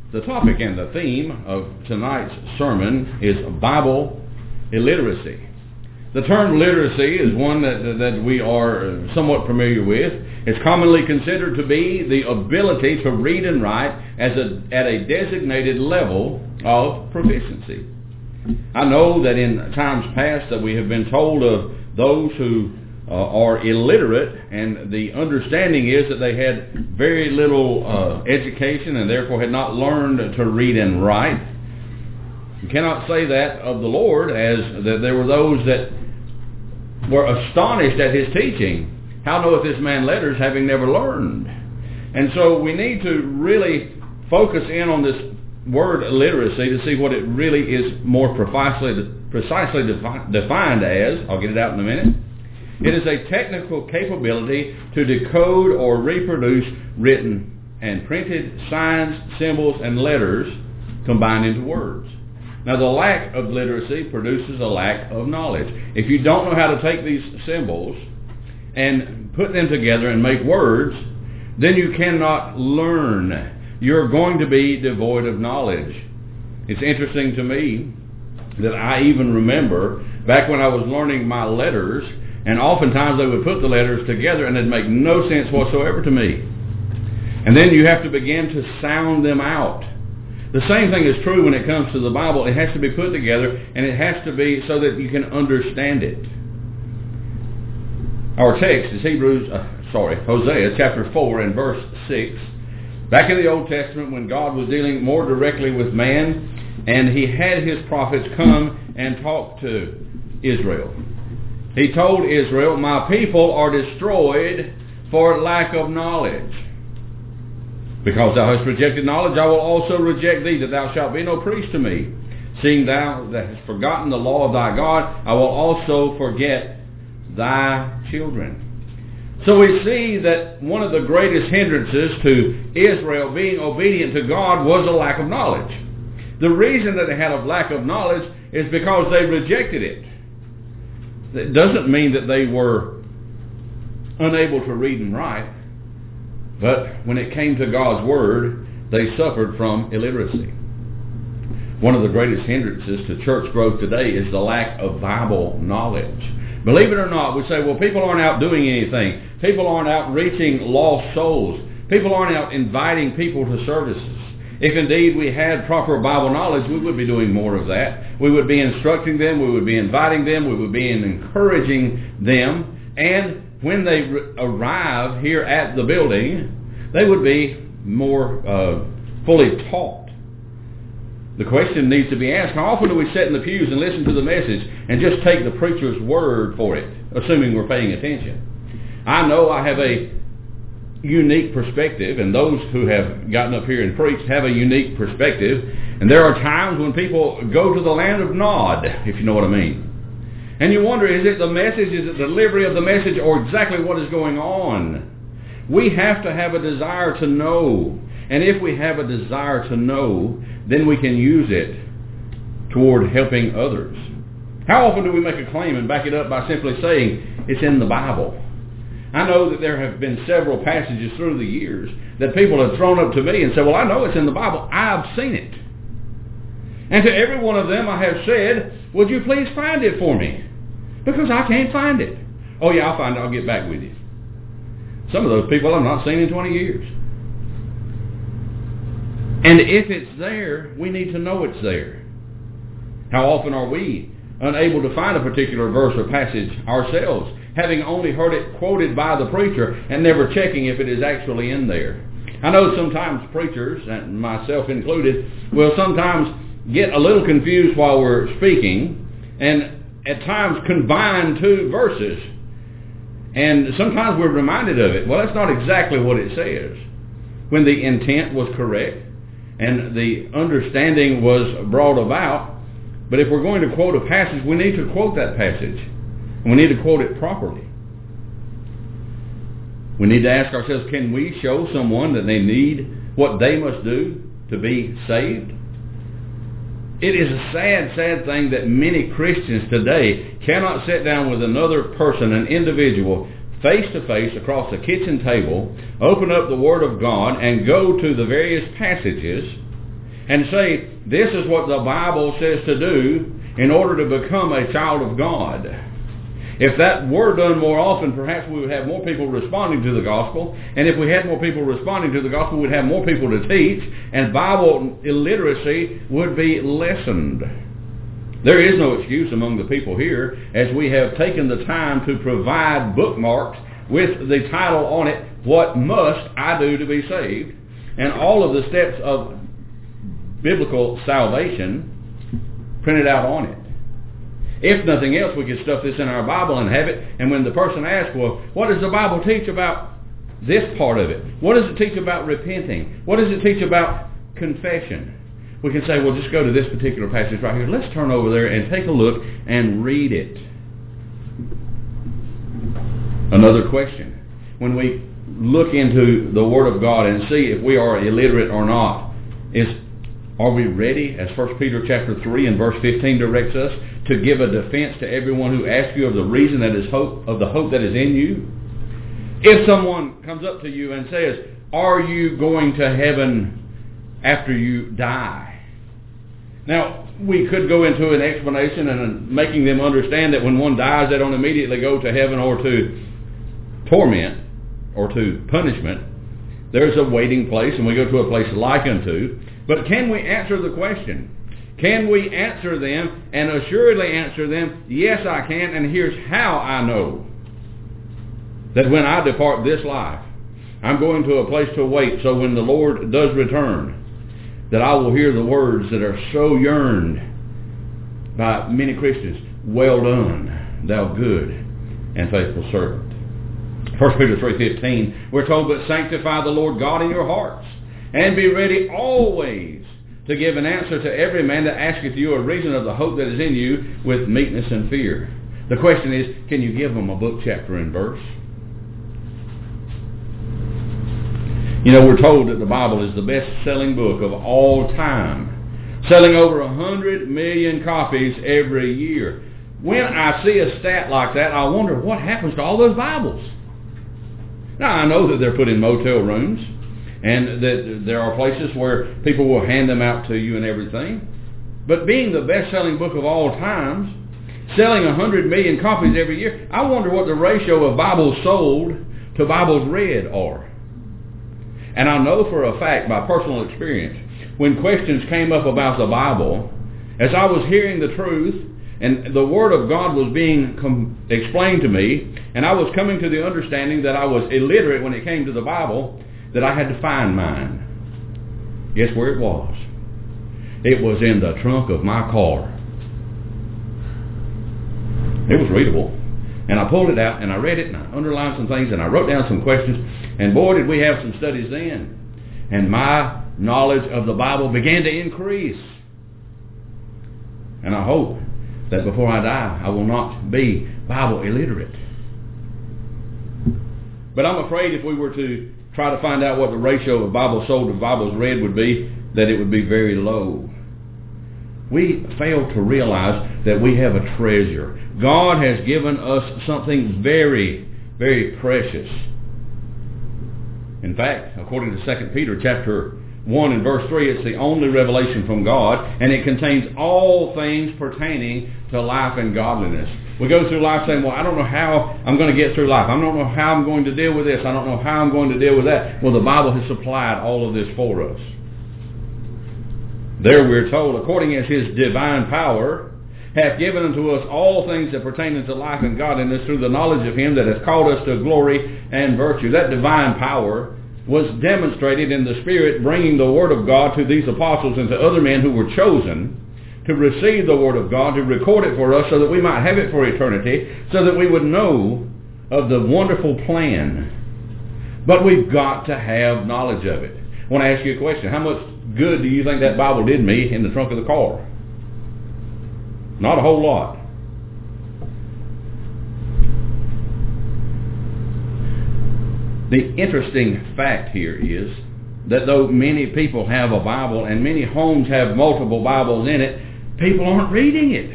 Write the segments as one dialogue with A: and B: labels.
A: The topic and the theme of tonight's sermon is Bible illiteracy. The term literacy is one that we are somewhat familiar with. It's commonly considered to be the ability to read and write at a designated level of proficiency. I know that in times past that we have been told of those who are illiterate, and the understanding is that they had very little education and therefore had not learned to read and write. You cannot say that of the Lord, as that there were those that were astonished at his teaching. How knoweth this man letters, having never learned? And so we need to really focus in on this word literacy to see what it really is more precisely defined as. I'll get it out in a minute. It is a technical capability to decode or reproduce written and printed signs, symbols, and letters combined into words. Now, the lack of literacy produces a lack of knowledge. If you don't know how to take these symbols and put them together and make words, then you cannot learn. You're going to be devoid of knowledge. It's interesting to me that I even remember back when I was learning my letters, and oftentimes they would put the letters together and it'd make no sense whatsoever to me. And then you have to begin to sound them out. The same thing is true when it comes to the Bible. It has to be put together, and it has to be so that you can understand it. Our text is Hosea chapter 4 and verse 6. Back in the Old Testament, when God was dealing more directly with man, and he had his prophets come and talk to Israel. He told Israel, "My people are destroyed for lack of knowledge. Because thou hast rejected knowledge, I will also reject thee, that thou shalt be no priest to me. Seeing thou that hast forgotten the law of thy God, I will also forget thy children." So we see that one of the greatest hindrances to Israel being obedient to God was a lack of knowledge. The reason that they had a lack of knowledge is because they rejected it. It doesn't mean that they were unable to read and write, but when it came to God's Word, they suffered from illiteracy. One of the greatest hindrances to church growth today is the lack of Bible knowledge. Believe it or not, we say, well, people aren't out doing anything. People aren't out reaching lost souls. People aren't out inviting people to services. If indeed we had proper Bible knowledge, we would be doing more of that. We would be instructing them. We would be inviting them. We would be encouraging them. And when they arrive here at the building, they would be more fully taught. The question needs to be asked, how often do we sit in the pews and listen to the message and just take the preacher's word for it, assuming we're paying attention? I know I have a unique perspective, and those who have gotten up here and preached have a unique perspective, and there are times when people go to the land of Nod, if you know what I mean. And you wonder, is it the message, is it the delivery of the message, or exactly what is going on? We have to have a desire to know, and if we have a desire to know, then we can use it toward helping others. How often do we make a claim and back it up by simply saying it's in the Bible? I know that there have been several passages through the years that people have thrown up to me and said, well, I know it's in the Bible. I've seen it. And to every one of them I have said, would you please find it for me? Because I can't find it. Oh yeah, I'll find it. I'll get back with you. Some of those people I've not seen in 20 years. And if it's there, we need to know it's there. How often are we unable to find a particular verse or passage ourselves, having only heard it quoted by the preacher and never checking if it is actually in there? I know sometimes preachers, and myself included, will sometimes get a little confused while we're speaking, and at times combine two verses. And sometimes we're reminded of it. Well, that's not exactly what it says. When the intent was correct and the understanding was brought about. But if we're going to quote a passage, we need to quote that passage. And we need to quote it properly. We need to ask ourselves, can we show someone that they need what they must do to be saved? It is a sad, sad thing that many Christians today cannot sit down with another person, an individual, face to face across a kitchen table, open up the Word of God, and go to the various passages and say, this is what the Bible says to do in order to become a child of God. If that were done more often, perhaps we would have more people responding to the gospel. And if we had more people responding to the gospel, we'd have more people to teach, and Bible illiteracy would be lessened. There is no excuse among the people here, as we have taken the time to provide bookmarks with the title on it, What Must I Do to Be Saved? And all of the steps of biblical salvation printed out on it. If nothing else, we could stuff this in our Bible and have it, and when the person asks, well, what does the Bible teach about this part of it? What does it teach about repenting? What does it teach about confession? We can say, well, just go to this particular passage right here. Let's turn over there and take a look and read it. Another question. When we look into the Word of God and see if we are illiterate or not, are we ready, as 1 Peter chapter 3 and verse 15 directs us, to give a defense to everyone who asks you of the reason that is of the hope that is in you? If someone comes up to you and says, are you going to heaven after you die? Now, we could go into an explanation and making them understand that when one dies, they don't immediately go to heaven or to torment or to punishment. There's a waiting place, and we go to a place like unto. But can we answer the question? Can we answer them and assuredly answer them, yes, I can, and here's how I know that when I depart this life, I'm going to a place to wait, so when the Lord does return, that I will hear the words that are so yearned by many Christians, well done, thou good and faithful servant. 1 Peter 3:15, we're told, but sanctify the Lord God in your hearts, and be ready always to give an answer to every man that asketh you a reason of the hope that is in you with meekness and fear. The question is, can you give them a book, chapter, and verse? You know, we're told that the Bible is the best-selling book of all time, selling over 100 million copies every year. When I see a stat like that, I wonder what happens to all those Bibles. Now, I know that they're put in motel rooms, and that there are places where people will hand them out to you and everything. But being the best-selling book of all times, selling 100 million copies every year, I wonder what the ratio of Bibles sold to Bibles read are. And I know for a fact, by personal experience, when questions came up about the Bible, as I was hearing the truth, and the Word of God was being explained to me, and I was coming to the understanding that I was illiterate when it came to the Bible, that I had to find mine. Guess where it was? It was in the trunk of my car. It was readable. And I pulled it out, and I read it, and I underlined some things, and I wrote down some questions, and boy, did we have some studies then. And my knowledge of the Bible began to increase. And I hope that before I die, I will not be Bible illiterate. But I'm afraid if we were to try to find out what the ratio of Bibles sold to Bibles read would be, that it would be very low. We fail to realize that we have a treasure. God has given us something very, very precious. In fact, according to 2 Peter chapter 1 and verse 3, it's the only revelation from God, and it contains all things pertaining to life and godliness. We go through life saying, well, I don't know how I'm going to get through life. I don't know how I'm going to deal with this. I don't know how I'm going to deal with that. Well, the Bible has supplied all of this for us. There we're told, according as his divine power hath given unto us all things that pertain unto life and godliness through the knowledge of him that hath called us to glory and virtue. That divine power was demonstrated in the Spirit bringing the Word of God to these apostles and to other men who were chosen to receive the Word of God, to record it for us so that we might have it for eternity, so that we would know of the wonderful plan. But we've got to have knowledge of it. I want to ask you a question. How much good do you think that Bible did me in the trunk of the car? Not a whole lot. The interesting fact here is that though many people have a Bible and many homes have multiple Bibles in it, people aren't reading it.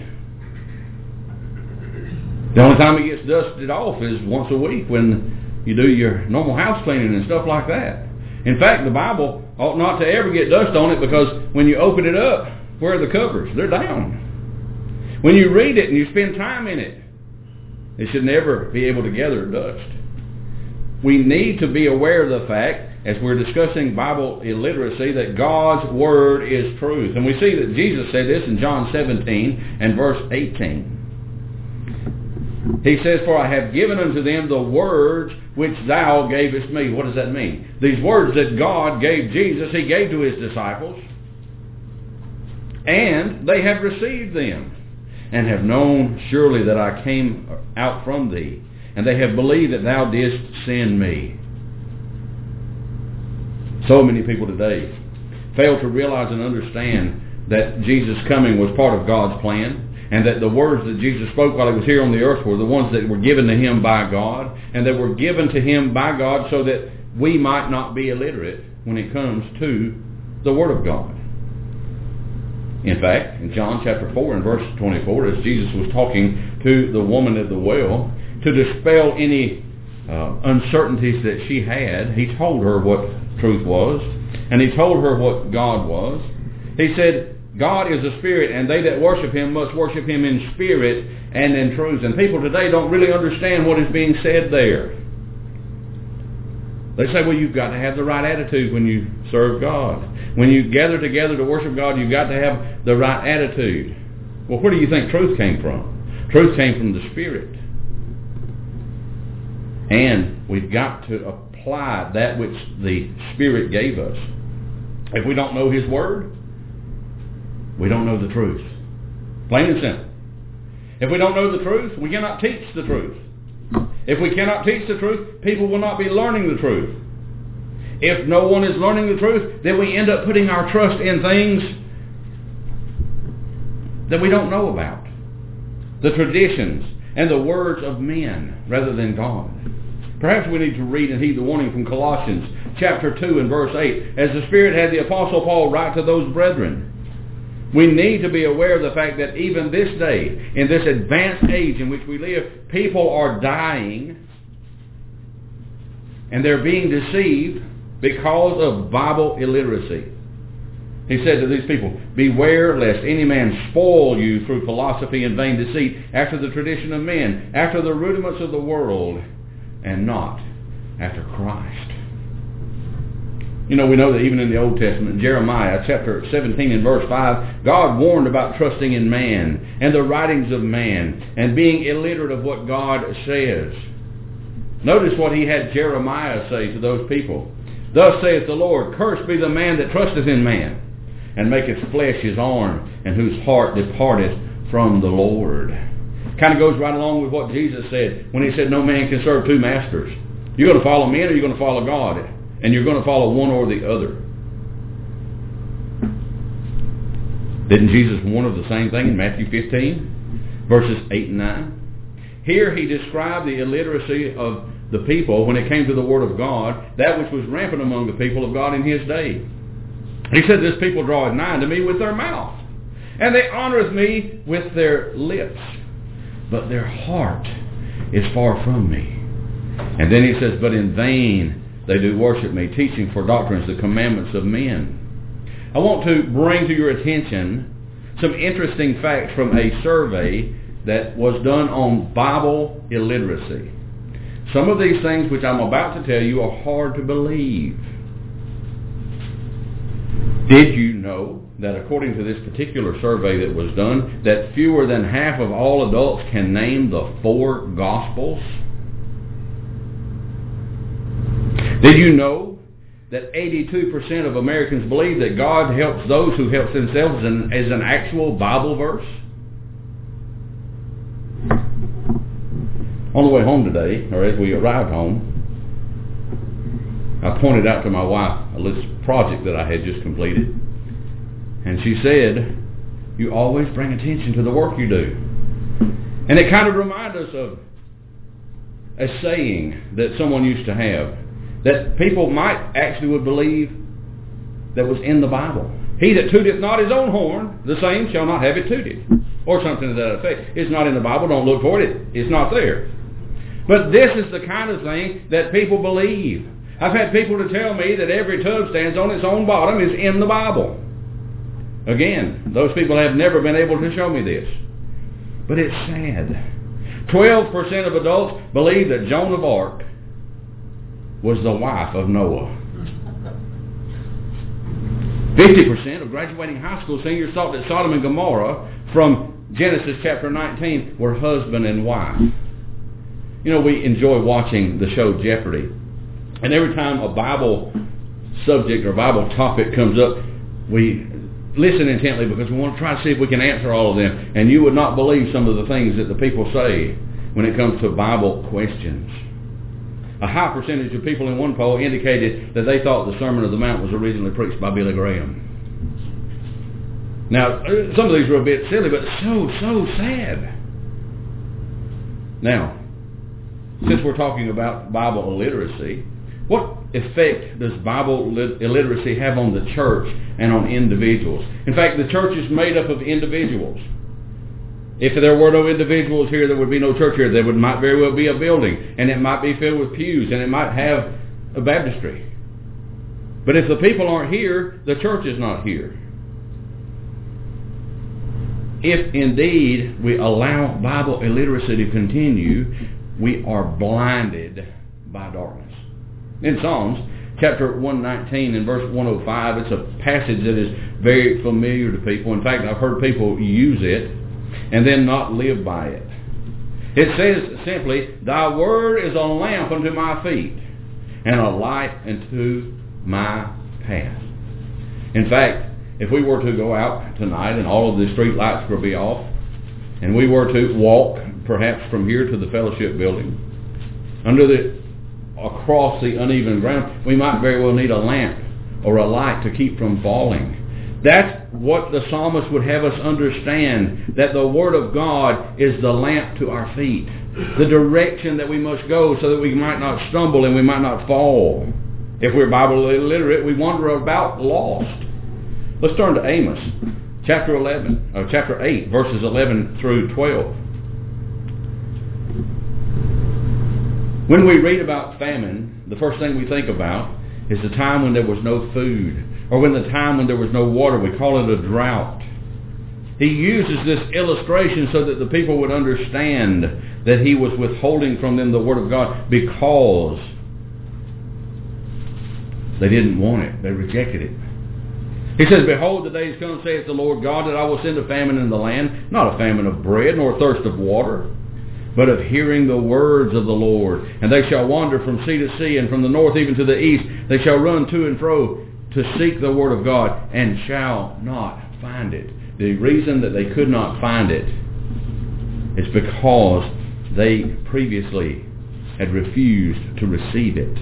A: The only time it gets dusted off is once a week when you do your normal house cleaning and stuff like that. In fact, the Bible ought not to ever get dust on it, because when you open it up, where are the covers? They're down. When you read it and you spend time in it, it should never be able to gather dust. We need to be aware of the fact, as we're discussing Bible illiteracy, that God's Word is truth. And we see that Jesus said this in John 17 and verse 18. He says, "For I have given unto them the words which thou gavest me." What does that mean? These words that God gave Jesus, he gave to his disciples, and they have received them, and have known surely that I came out from thee, and they have believed that thou didst send me. So many people today fail to realize and understand that Jesus' coming was part of God's plan, and that the words that Jesus spoke while he was here on the earth were the ones that were given to him by God, and that were given to him by God so that we might not be illiterate when it comes to the Word of God. In fact, in John chapter 4 and verse 24, as Jesus was talking to the woman at the well, to dispel any uncertainties that she had, he told her what truth was, and he told her what God was. He said, God is a spirit, and they that worship him must worship him in spirit and in truth. And people today don't really understand what is being said there. They say, well, you've got to have the right attitude when you serve God. When you gather together to worship God, you've got to have the right attitude. Well, where do you think truth came from? Truth came from the Spirit. And we've got to apply that which the Spirit gave us. If we don't know his Word, we don't know the truth. Plain and simple. If we don't know the truth, we cannot teach the truth. If we cannot teach the truth, people will not be learning the truth. If no one is learning the truth, then we end up putting our trust in things that we don't know about. The traditions and the words of men rather than God. Perhaps we need to read and heed the warning from Colossians chapter 2 and verse 8. As the Spirit had the Apostle Paul write to those brethren, we need to be aware of the fact that even this day, in this advanced age in which we live, people are dying and they're being deceived because of Bible illiteracy. He said to these people, beware lest any man spoil you through philosophy and vain deceit, after the tradition of men, after the rudiments of the world, and not after Christ. You know, we know that even in the Old Testament, Jeremiah chapter 17 and verse 5, God warned about trusting in man and the writings of man and being illiterate of what God says. Notice what he had Jeremiah say to those people. Thus saith the Lord, cursed be the man that trusteth in man, and maketh flesh his arm, and whose heart departeth from the Lord. Kind of goes right along with what Jesus said when he said no man can serve two masters. You're going to follow men or you're going to follow God. And you're going to follow one or the other. Didn't Jesus warn of the same thing in Matthew 15, verses 8 and 9? Here he described the illiteracy of the people when it came to the Word of God, that which was rampant among the people of God in his day. He said, this people draweth nigh to me with their mouth, and they honoreth me with their lips, but their heart is far from me. And then he says, but in vain they do worship me, teaching for doctrines the commandments of men. I want to bring to your attention some interesting facts from a survey that was done on Bible illiteracy. Some of these things which I'm about to tell you are hard to believe. Did you know that according to this particular survey that was done, that fewer than half of all adults can name the 4 Gospels? Did you know that 82% of Americans believe that God helps those who help themselves as an actual Bible verse? On the way home today, or as we arrived home, I pointed out to my wife a little project that I had just completed. And she said, you always bring attention to the work you do. And it kind of reminded us of a saying that someone used to have, that people might actually would believe that was in the Bible. He that tooteth not his own horn, the same shall not have it tooted. Or something to that effect. It's not in the Bible, don't look for it. It's not there. But this is the kind of thing that people believe. I've had people to tell me that every tub stands on its own bottom is in the Bible. Again, those people have never been able to show me this. But it's sad. 12% of adults believe that Joan of Arc was the wife of Noah. 50% of graduating high school seniors thought that Sodom and Gomorrah from Genesis chapter 19 were husband and wife. You know, we enjoy watching the show Jeopardy. And every time a Bible subject or Bible topic comes up, we listen intently because we want to try to see if we can answer all of them. And you would not believe some of the things that the people say when it comes to Bible questions. A high percentage of people in one poll indicated that they thought the Sermon on the Mount was originally preached by Billy Graham. Now, some of these were a bit silly, but so sad. Now, since we're talking about Bible illiteracy, what effect does Bible illiteracy have on the church and on individuals? In fact, the church is made up of individuals. If there were no individuals here, there would be no church here. There might very well be a building, and it might be filled with pews, and it might have a baptistry. But if the people aren't here, the church is not here. If indeed we allow Bible illiteracy to continue, we are blinded by darkness. In Psalms chapter 119 and verse 105, it's a passage that is very familiar to people. In fact, I've heard people use it and then not live by it. It says simply, "Thy word is a lamp unto my feet, and a light unto my path." In fact, if we were to go out tonight and all of the street lights would be off, and we were to walk perhaps from here to the fellowship building, across the uneven ground, we might very well need a lamp or a light to keep from falling. That's what the psalmist would have us understand, that the Word of God is the lamp to our feet, the direction that we must go so that we might not stumble and we might not fall. If we're Bible illiterate, we wander about lost. Let's turn to Amos, chapter 8, verses 11 through 12. When we read about famine, the first thing we think about is the time when there was no food, or when the time when there was no water. We call it a drought. He uses this illustration so that the people would understand that he was withholding from them the Word of God because they didn't want it. They rejected it. He says, "Behold, the days come, saith the Lord God, that I will send a famine in the land, not a famine of bread, nor a thirst of water, but of hearing the words of the Lord. And they shall wander from sea to sea, and from the north even to the east. They shall run to and fro to seek the Word of God, and shall not find it." The reason that they could not find it is because they previously had refused to receive it.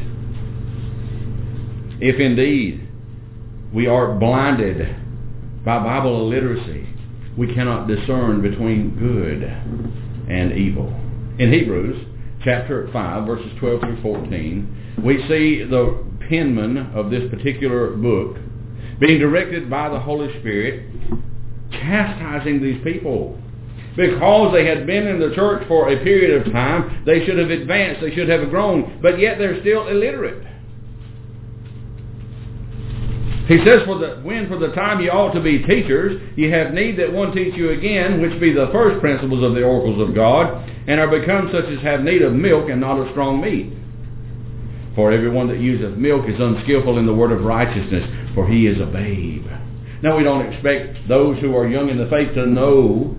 A: If indeed we are blinded by Bible illiteracy, we cannot discern between good and evil. In Hebrews chapter 5, verses 12 through 14, we see the penman of this particular book being directed by the Holy Spirit, chastising these people. Because they had been in the church for a period of time, they should have advanced, they should have grown, but yet they're still illiterate. He says, when for the time ye ought to be teachers, ye have need that one teach you again, which be the first principles of the oracles of God, and are become such as have need of milk and not of strong meat. For everyone that useth milk is unskillful in the word of righteousness, for he is a babe. Now, we don't expect those who are young in the faith to know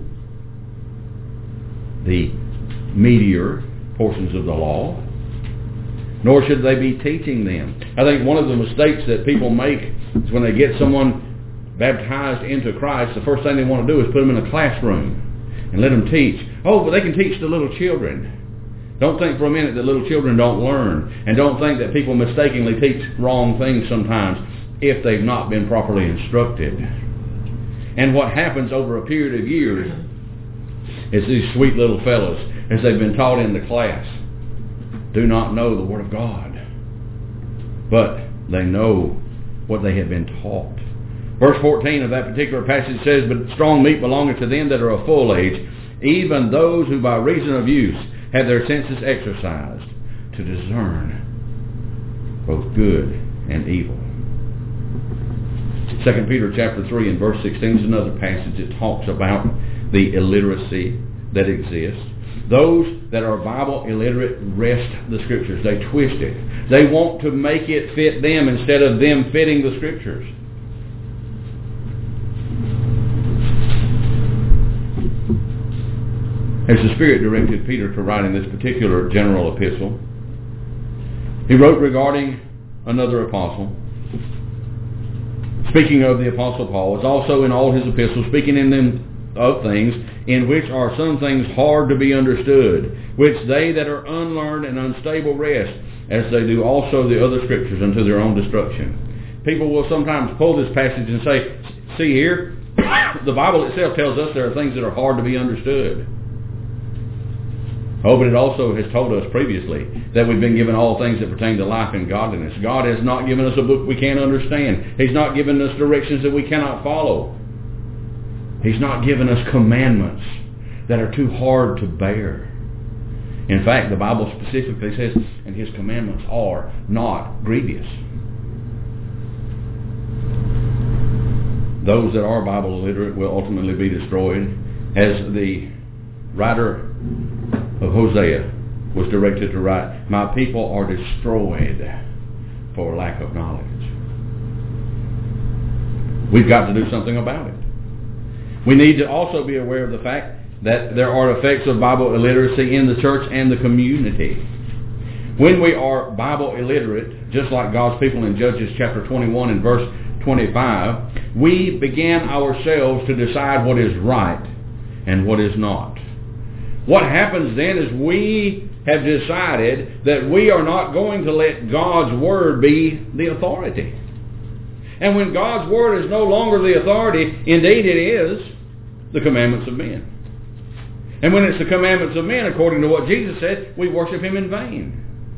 A: the meatier portions of the law, nor should they be teaching them. I think one of the mistakes that people make is when they get someone baptized into Christ, the first thing they want to do is put them in a classroom and let them teach. Oh, but they can teach the little children. Don't think for a minute that little children don't learn, and don't think that people mistakenly teach wrong things sometimes if they've not been properly instructed. And what happens over a period of years is these sweet little fellows, as they've been taught in the class, do not know the Word of God, but they know what they have been taught. Verse 14 of that particular passage says, "But strong meat belongeth to them that are of full age, even those who by reason of use have their senses exercised to discern both good and evil. 2 Peter chapter 3 and verse 16 is another passage that talks about the illiteracy that exists. Those that are Bible illiterate wrest the Scriptures. They twist it. They want to make it fit them instead of them fitting the Scriptures. As the Spirit directed Peter to write in this particular general epistle, he wrote regarding another apostle, speaking of the Apostle Paul, as also in all his epistles, speaking in them of things in which are some things hard to be understood, which they that are unlearned and unstable wrest, as they do also the other Scriptures unto their own destruction. People will sometimes pull this passage and say, see here, the Bible itself tells us there are things that are hard to be understood. Oh, but it also has told us previously that we've been given all things that pertain to life and godliness. God has not given us a book we can't understand. He's not given us directions that we cannot follow. He's not given us commandments that are too hard to bear. In fact, the Bible specifically says, and His commandments are not grievous. Those that are Bible illiterate will ultimately be destroyed, as the writer of Hosea was directed to write, my people are destroyed for lack of knowledge. We've got to do something about it. We need to also be aware of the fact that there are effects of Bible illiteracy in the church and the community. When we are Bible illiterate, just like God's people in Judges chapter 21 and verse 25, we begin ourselves to decide what is right and what is not. What happens then is we have decided that we are not going to let God's Word be the authority. And when God's Word is no longer the authority, indeed it is the commandments of men. And when it's the commandments of men, according to what Jesus said, we worship Him in vain.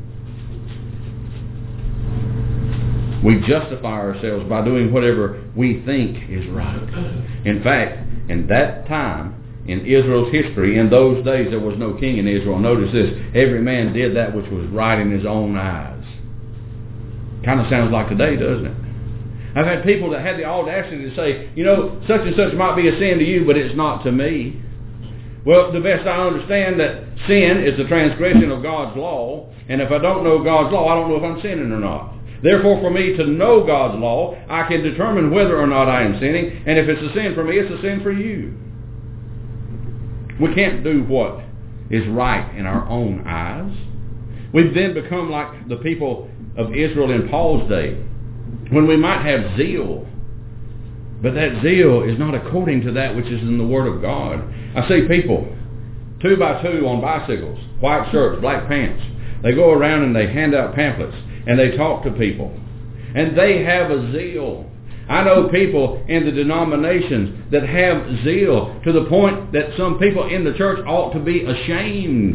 A: We justify ourselves by doing whatever we think is right. In fact, in that time, in Israel's history, in those days there was no king in Israel. Notice this, every man did that which was right in his own eyes. Kind of sounds like today, doesn't it? I've had people that had the audacity to say, you know, such and such might be a sin to you, but it's not to me. Well, the best I understand that sin is the transgression of God's law, and if I don't know God's law, I don't know if I'm sinning or not. Therefore, for me to know God's law, I can determine whether or not I am sinning, and if it's a sin for me, it's a sin for you. We can't do what is right in our own eyes. We've then become like the people of Israel in Paul's day, when we might have zeal, but that zeal is not according to that which is in the Word of God. I see people, 2 by 2 on bicycles, white shirts, black pants. They go around and they hand out pamphlets, and they talk to people. And they have a zeal. I know people in the denominations that have zeal to the point that some people in the church ought to be ashamed.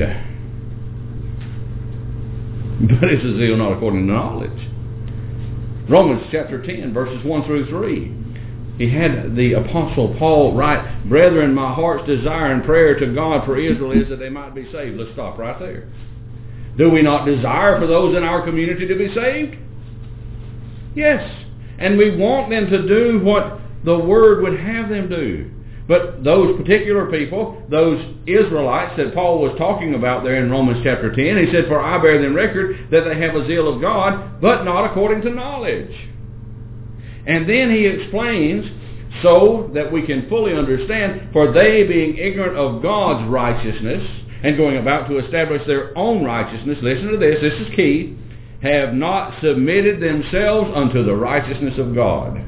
A: But it's a zeal not according to knowledge. Romans chapter 10, verses 1 through 3. He had the Apostle Paul write, brethren, my heart's desire and prayer to God for Israel is that they might be saved. Let's stop right there. Do we not desire for those in our community to be saved? Yes. And we want them to do what the Word would have them do. But those particular people, those Israelites that Paul was talking about there in Romans chapter 10, he said, for I bear them record that they have a zeal of God, but not according to knowledge. And then he explains, so that we can fully understand, for they being ignorant of God's righteousness, and going about to establish their own righteousness, listen to this, this is key, have not submitted themselves unto the righteousness of God.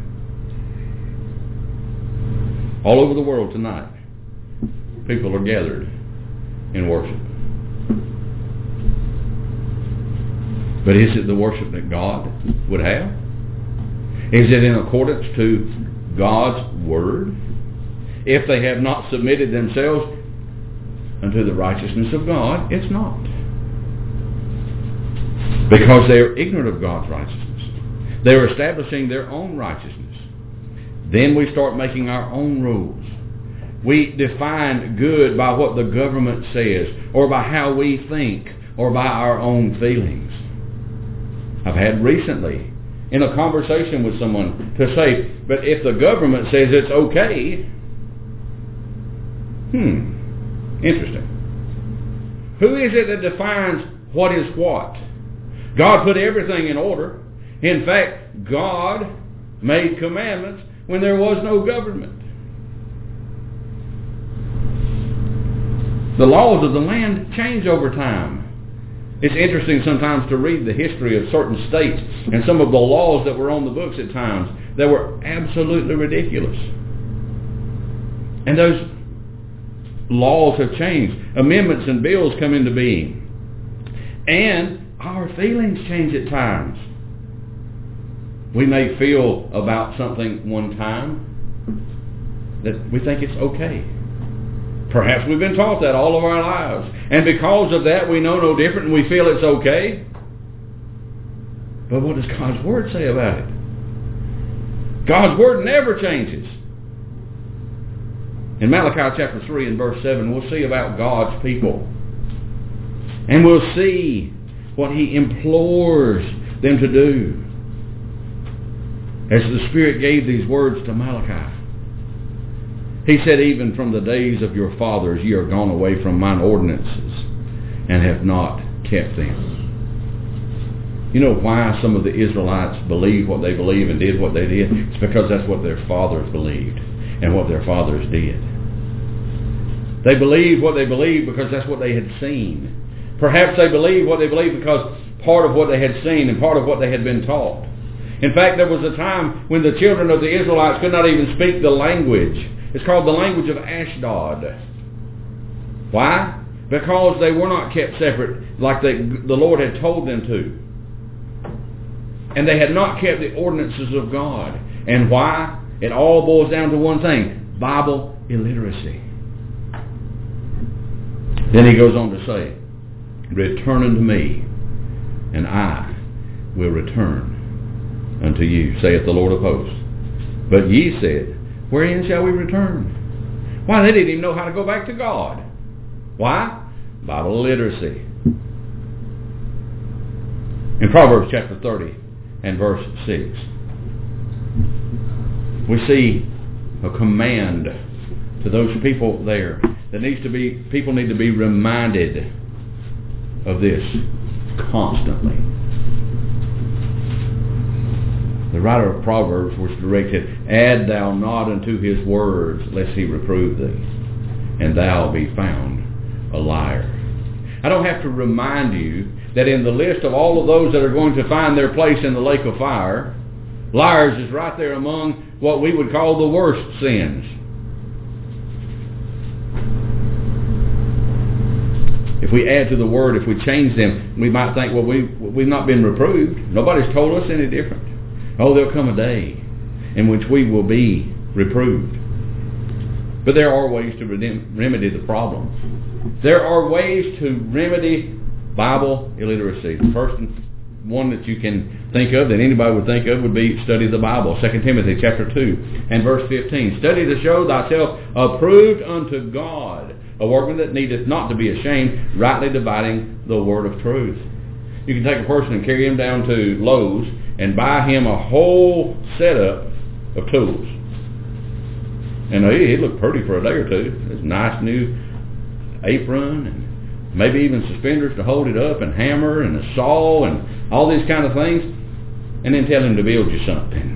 A: All over the world tonight, people are gathered in worship. But is it the worship that God would have? Is it in accordance to God's Word? If they have not submitted themselves unto the righteousness of God, it's not. Because they are ignorant of God's righteousness. They are establishing their own righteousness. Then we start making our own rules. We define good by what the government says, or by how we think, or by our own feelings. I've had recently in a conversation with someone to say, but if the government says it's okay, interesting. Who is it that defines what is what? God put everything in order. In fact, God made commandments when there was no government. The laws of the land change over time. It's interesting sometimes to read the history of certain states and some of the laws that were on the books at times that were absolutely ridiculous. And those laws have changed. Amendments and bills come into being. And our feelings change at times. We may feel about something one time that we think it's okay. Perhaps we've been taught that all of our lives. And because of that, we know no different and we feel it's okay. But what does God's Word say about it? God's Word never changes. In Malachi chapter 3 and verse 7, we'll see about God's people. And we'll see what He implores them to do. As the Spirit gave these words to Malachi, He said, even from the days of your fathers ye are gone away from mine ordinances, and have not kept them. You know why some of the Israelites believed what they believed and did what they did? It's because that's what their fathers believed and what their fathers did. They believed what they believed because that's what they had seen. Perhaps they believed what they believed because part of what they had seen and part of what they had been taught. In fact, there was a time when the children of the Israelites could not even speak the language. It's called the language of Ashdod. Why? Because they were not kept separate like the Lord had told them to. And they had not kept the ordinances of God. And why? It all boils down to one thing: Bible illiteracy. Then he goes on to say, return unto me, and I will return unto you, saith the Lord of hosts. But ye said, wherein shall we return? Why, they didn't even know how to go back to God. Why? Bible illiteracy. In Proverbs chapter 30 and verse 6, we see a command to those people there that people need to be reminded of this constantly. The writer of Proverbs was directed, add thou not unto his words, lest he reprove thee, and thou be found a liar. I don't have to remind you that in the list of all of those that are going to find their place in the lake of fire, liars is right there among what we would call the worst sins. If we add to the word, if we change them, we might think, well, we've not been reproved. Nobody's told us any different. Oh, there'll come a day in which we will be reproved. But there are ways to remedy the problem. There are ways to remedy Bible illiteracy. The first one that you can think of, that anybody would think of, would be study the Bible. 2 Timothy chapter 2 and verse 15. Study to show thyself approved unto God, a workman that needeth not to be ashamed, rightly dividing the word of truth. You can take a person and carry him down to Lowe's and buy him a whole setup of tools. And he'd look pretty for a day or two. This nice new apron and maybe even suspenders to hold it up, and hammer and a saw and all these kind of things, and then tell him to build you something.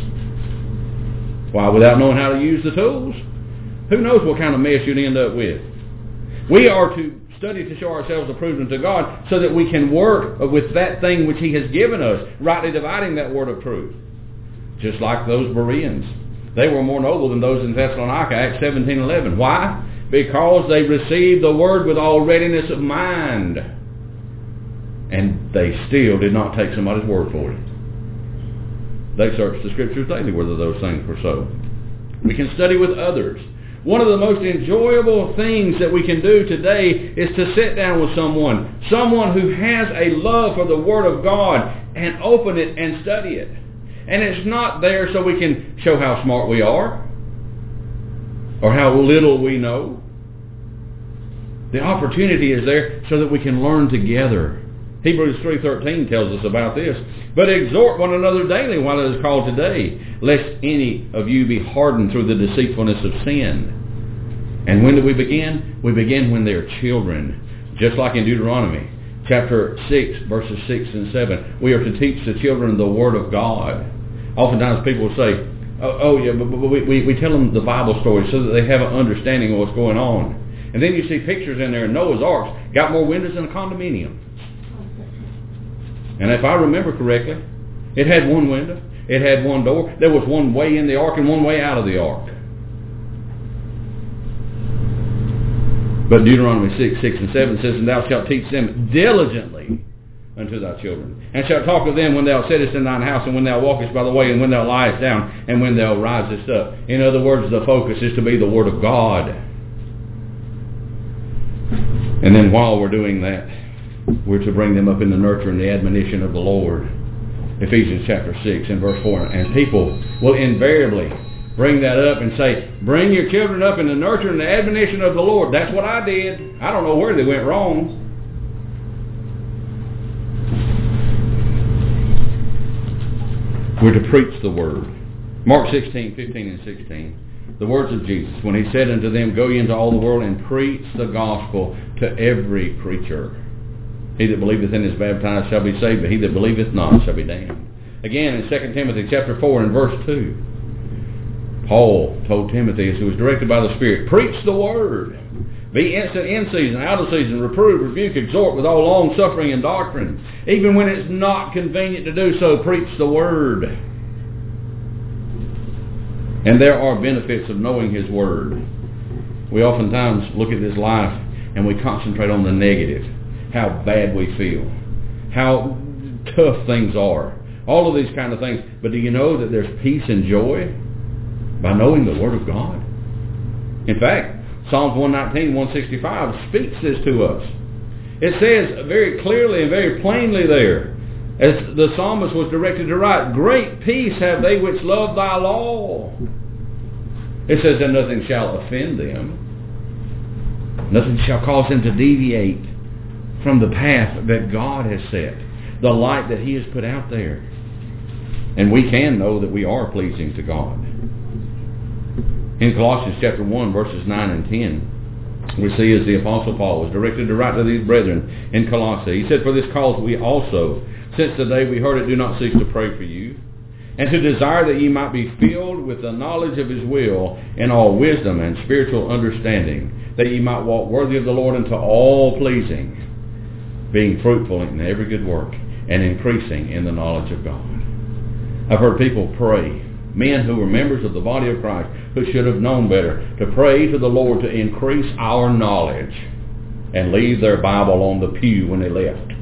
A: Why, without knowing how to use the tools, who knows what kind of mess you'd end up with. We are to study to show ourselves approved unto God so that we can work with that thing which He has given us, rightly dividing that word of truth. Just like those Bereans. They were more noble than those in Thessalonica, Acts 17:11. Why? Because they received the word with all readiness of mind. And they still did not take somebody's word for it. They searched the Scriptures daily whether those things were so. We can study with others. One of the most enjoyable things that we can do today is to sit down with someone who has a love for the Word of God, and open it and study it. And it's not there so we can show how smart we are or how little we know. The opportunity is there so that we can learn together Hebrews 3:13 tells us about this. But exhort one another daily while it is called today, lest any of you be hardened through the deceitfulness of sin. And when do we begin? We begin when they're children. Just like in Deuteronomy chapter 6, verses 6 and 7. We are to teach the children the Word of God. Oftentimes people will say, but we tell them the Bible story so that they have an understanding of what's going on. And then you see pictures in there, Noah's Ark got more windows than a condominium. And if I remember correctly, it had one window, it had one door. There was one way in the ark and one way out of the ark. But Deuteronomy 6 and 7 says, And thou shalt teach them diligently unto thy children, and shalt talk of them when thou sittest in thine house, and when thou walkest by the way, and when thou liest down, and when thou risest up. In other words, the focus is to be the Word of God. And then while we're doing that, we're to bring them up in the nurture and the admonition of the Lord. Ephesians chapter 6 and verse 4. And people will invariably bring that up and say, bring your children up in the nurture and the admonition of the Lord. That's what I did. I don't know where they went wrong. We're to preach the Word. Mark 16, 15 and 16. The words of Jesus, when he said unto them, Go ye into all the world and preach the gospel to every creature. He that believeth and is baptized shall be saved, but he that believeth not shall be damned. Again, in 2 Timothy chapter 4 and verse 2, Paul told Timothy, as he was directed by the Spirit, preach the Word. Be instant in season, out of season, reprove, rebuke, exhort with all long suffering and doctrine. Even when it's not convenient to do so, preach the Word. And there are benefits of knowing His Word. We oftentimes look at this life and we concentrate on the negative. How bad we feel. How tough things are. All of these kind of things. But do you know that there's peace and joy by knowing the Word of God? In fact, Psalms 119, 165 speaks this to us. It says very clearly and very plainly there, as the psalmist was directed to write, Great peace have they which love thy law. It says that nothing shall offend them. Nothing shall cause them to deviate from the path that God has set, the light that He has put out there. And we can know that we are pleasing to God. In Colossians chapter 1, verses 9 and 10, we see as the Apostle Paul was directed to write to these brethren in Colossae. He said, For this cause we also, since the day we heard it, do not cease to pray for you, and to desire that ye might be filled with the knowledge of His will in all wisdom and spiritual understanding, that ye might walk worthy of the Lord unto all pleasing, being fruitful in every good work, and increasing in the knowledge of God. I've heard people pray, men who were members of the body of Christ, who should have known better, to pray to the Lord to increase our knowledge, and leave their Bible on the pew when they left.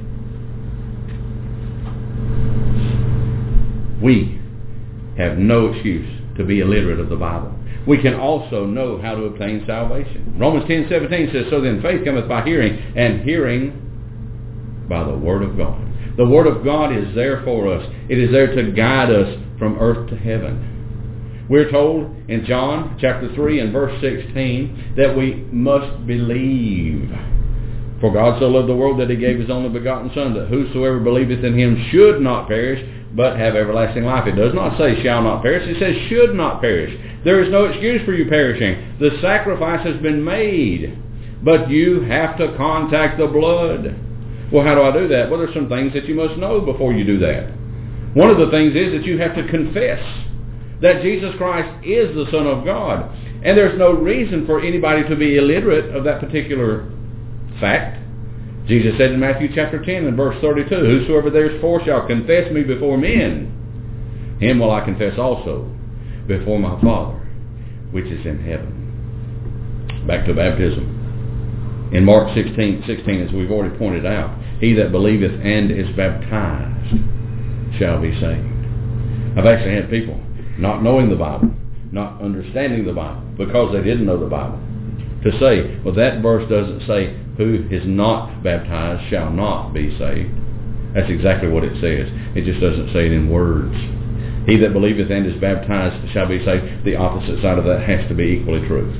A: We have no excuse to be illiterate of the Bible. We can also know how to obtain salvation. Romans 10:17 says, So then faith cometh by hearing, and hearing by the Word of God. The Word of God is there for us. It is there to guide us from earth to heaven. We're told in John chapter 3 and verse 16 that we must believe. For God so loved the world that He gave His only begotten Son, that whosoever believeth in Him should not perish, but have everlasting life. It does not say shall not perish. It says should not perish. There is no excuse for you perishing. The sacrifice has been made, but you have to contact the blood. Well, how do I do that? Well, there's some things that you must know before you do that. One of the things is that you have to confess that Jesus Christ is the Son of God. And there's no reason for anybody to be illiterate of that particular fact. Jesus said in Matthew chapter 10 and verse 32, Whosoever therefore shall confess me before men, him will I confess also before my Father, which is in heaven. Back to baptism. In Mark 16, as we've already pointed out, he that believeth and is baptized shall be saved. I've actually had people not knowing the Bible, not understanding the Bible, because they didn't know the Bible, to say, well, that verse doesn't say, who is not baptized shall not be saved. That's exactly what it says. It just doesn't say it in words. He that believeth and is baptized shall be saved. The opposite side of that has to be equally true.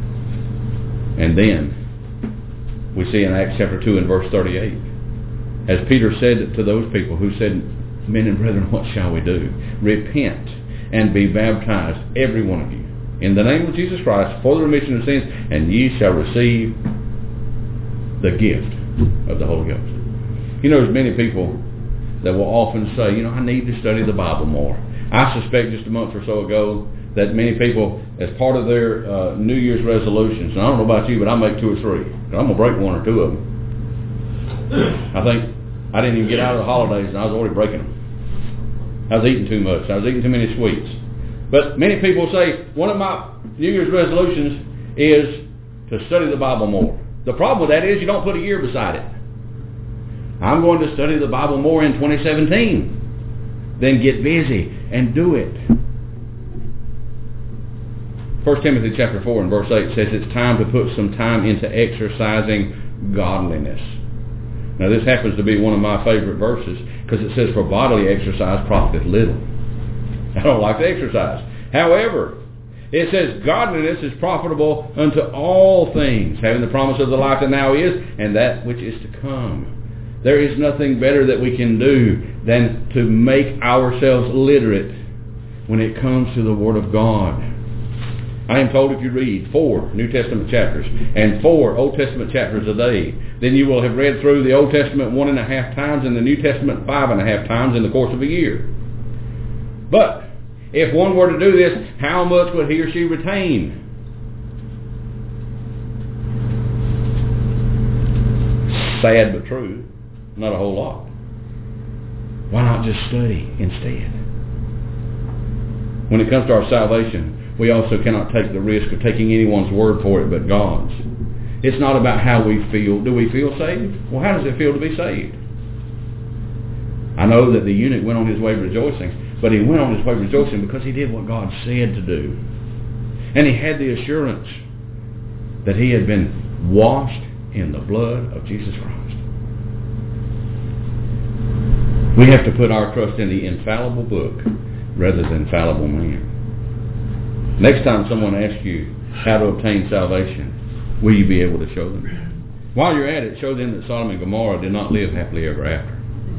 A: And then we see in Acts chapter 2 and verse 38, As Peter said to those people who said, men and brethren, what shall we do? Repent and be baptized, every one of you, in the name of Jesus Christ, for the remission of sins, and ye shall receive the gift of the Holy Ghost. There's many people that will often say, I need to study the Bible more. I suspect just a month or so ago that many people, as part of their New Year's resolutions, and I don't know about you, but I make 2 or 3. I'm going to break 1 or 2 of them. I think I didn't even get out of the holidays and I was already breaking them. I was eating too much. I was eating too many sweets. But many people say, one of my New Year's resolutions is to study the Bible more. The problem with that is you don't put a year beside it. I'm going to study the Bible more in 2017. Then get busy and do it. 1 Timothy chapter 4 and verse 8 says it's time to put some time into exercising godliness. Now this happens to be one of my favorite verses because it says, for bodily exercise profiteth little. I don't like to exercise. However, it says godliness is profitable unto all things, having the promise of the life that now is and that which is to come. There is nothing better that we can do than to make ourselves literate when it comes to the Word of God. I am told if you read 4 New Testament chapters and 4 Old Testament chapters a day, then you will have read through the Old Testament 1.5 times and the New Testament 5.5 times in the course of a year. But if one were to do this, how much would he or she retain? Sad but true. Not a whole lot. Why not just study instead? When it comes to our salvation, we also cannot take the risk of taking anyone's word for it but God's. It's not about how we feel. Do we feel saved? Well, how does it feel to be saved? I know that the eunuch went on his way rejoicing, but he went on his way rejoicing because he did what God said to do. And he had the assurance that he had been washed in the blood of Jesus Christ. We have to put our trust in the infallible book rather than fallible man. Next time someone asks you how to obtain salvation, will you be able to show them? While you're at it, show them that Sodom and Gomorrah did not live happily ever after.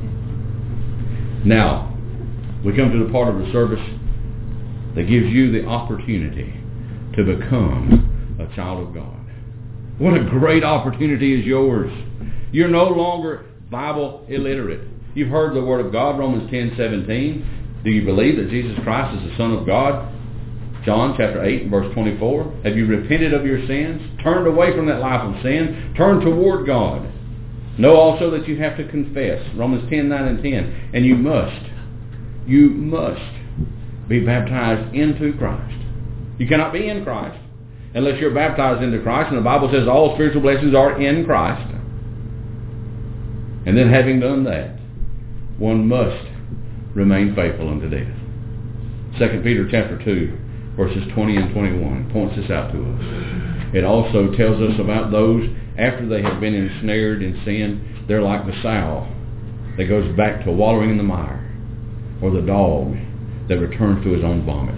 A: Now, we come to the part of the service that gives you the opportunity to become a child of God. What a great opportunity is yours. You're no longer Bible illiterate. You've heard the Word of God, Romans 10:17. Do you believe that Jesus Christ is the Son of God? John chapter 8 verse 24. Have you repented of your sins? Turned away from that life of sin? Turned toward God? Know also that you have to confess. Romans 10:9 and 10. And you must be baptized into Christ. You cannot be in Christ unless you're baptized into Christ. And the Bible says all spiritual blessings are in Christ. And then having done that, one must remain faithful unto death. 2 Peter chapter 2 verses 20 and 21 points this out to us. It also tells us about those after they have been ensnared in sin, they're like the sow that goes back to wallowing in the mire, or the dog that returns to his own vomit.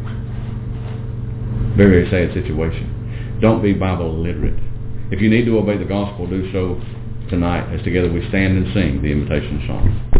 A: Very sad situation. Don't be Bible illiterate. If you need to obey the gospel, do so tonight as together we stand and sing the invitation song.